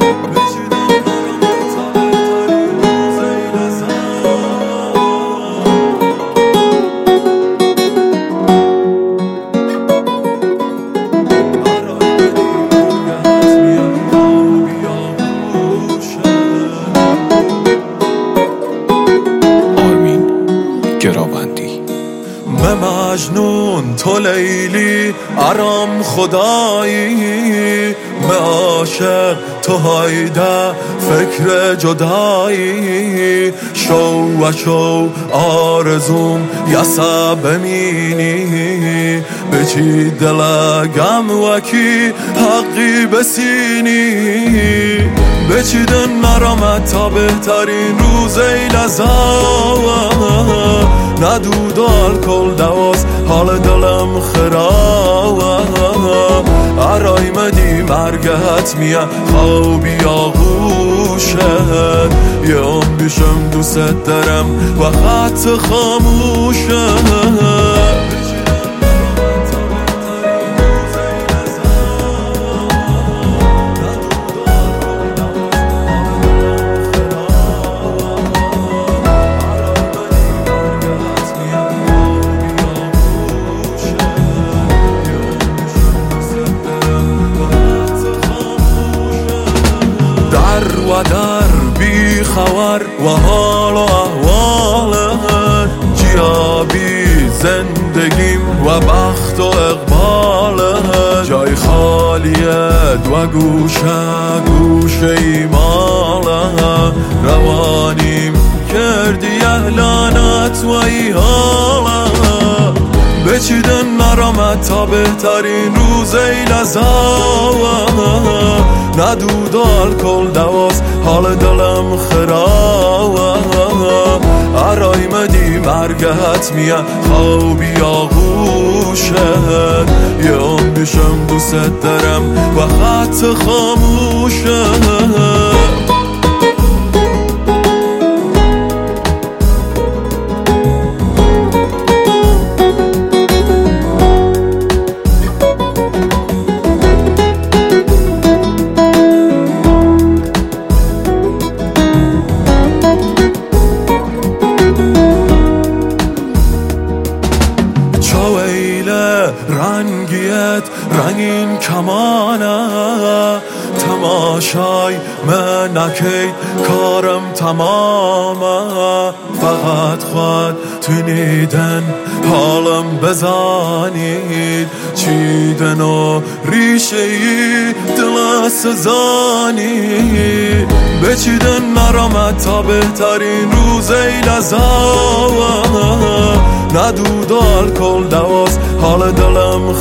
مجنون تو لیلی آرام خدایی، به عاشق تو هایده فکر جدایی. شو و شو آرزوم یسا بمینی، به چی دلگم وکی حقی بسینی. به چی دن نرامد تا بهترین روز ایلزا، ندود و الکل دواز حال دلم خراب. ارای مدی مرگت میه خوابی آغوشت، یه بیشم دوست دارم و خط خاموشت. و در بی خبر و حال و احوالت، جیابی زندگیم و بخت و اقبالت. جای خالیت و گوشه گوشه ایمالت، روانیم کردی اهلانت و ای حالت. بچیدن نرامد تا بهترین روز ایلزا، ندود و الکل دواز حال دلم خراب. ارای مدی مرگت میه خوابی آغوشت، یه بیشم دوست دارم و خط خاموشت. رنگیت رنگین کمانه، تماشای من نکید کارم تمامه. فقط خود تونیدن حالم بزانید، چیدن و ریشه ای دل سزانید. بچیدن نرامد تا بهترین روز ایلزا، ندود و الکل دواز حال دلم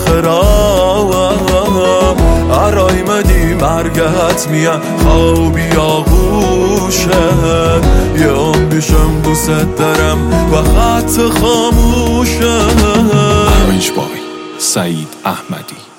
خراب. ارای مدی مرگت میه خوابی آغوشت، یه بیشم دوست دارم و خط خاموشت. Arranged by Saeed Ahmadi.